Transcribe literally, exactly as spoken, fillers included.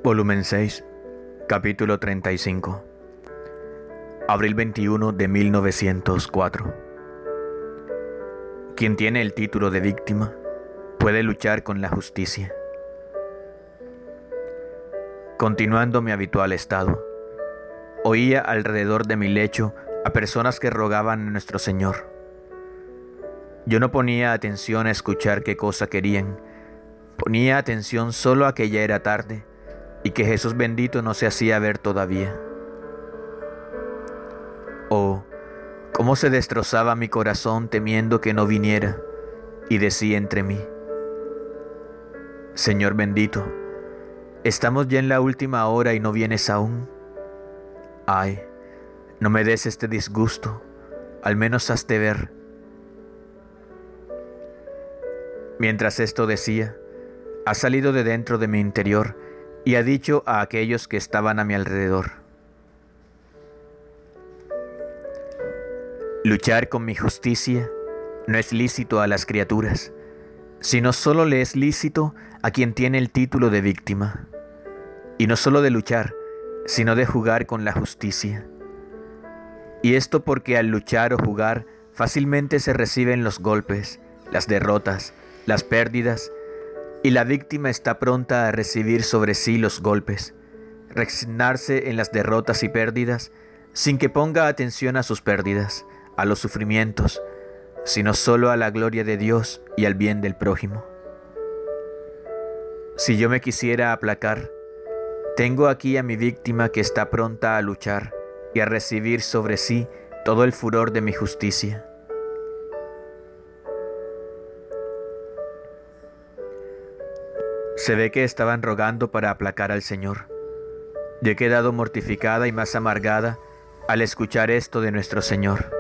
Volumen seis, capítulo treinta y cinco. Abril veintiuno de mil novecientos cuatro. Quien tiene el título de víctima puede luchar con la justicia. Continuando mi habitual estado, oía alrededor de mi lecho a personas que rogaban a nuestro Señor. Yo no ponía atención a escuchar qué cosa querían, ponía atención solo a que ya era tarde y que Jesús bendito no se hacía ver todavía. Oh, cómo se destrozaba mi corazón temiendo que no viniera, y decía entre mí: Señor bendito, estamos ya en la última hora y no vienes aún. Ay, no me des este disgusto, al menos hazte ver. Mientras esto decía, ha salido de dentro de mi interior y ha dicho a aquellos que estaban a mi alrededor: luchar con mi justicia no es lícito a las criaturas, sino solo le es lícito a quien tiene el título de víctima. Y no solo de luchar, sino de jugar con la justicia. Y esto porque al luchar o jugar fácilmente se reciben los golpes, las derrotas, las pérdidas, y la víctima está pronta a recibir sobre sí los golpes, resignarse en las derrotas y pérdidas, sin que ponga atención a sus pérdidas, a los sufrimientos, sino solo a la gloria de Dios y al bien del prójimo. Si yo me quisiera aplacar, tengo aquí a mi víctima que está pronta a luchar y a recibir sobre sí todo el furor de mi justicia. Se ve que estaban rogando para aplacar al Señor. Yo he quedado mortificada y más amargada al escuchar esto de nuestro Señor.